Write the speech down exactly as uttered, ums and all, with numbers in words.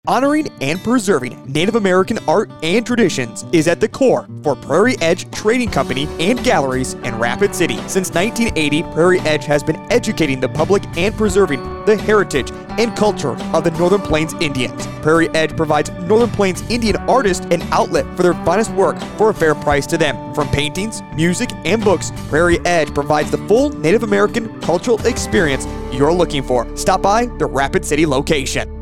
Honoring and preserving Native American art and traditions is at the core for Prairie Edge Trading Company and Galleries in Rapid City. Since nineteen eighty, Prairie Edge has been educating the public and preserving the heritage and culture of the Northern Plains Indians. Prairie Edge provides Northern Plains Indian artists an outlet for their finest work for a fair price to them. From paintings, music, and books, Prairie Edge provides the full Native American cultural experience you're looking for. Stop by the Rapid City location.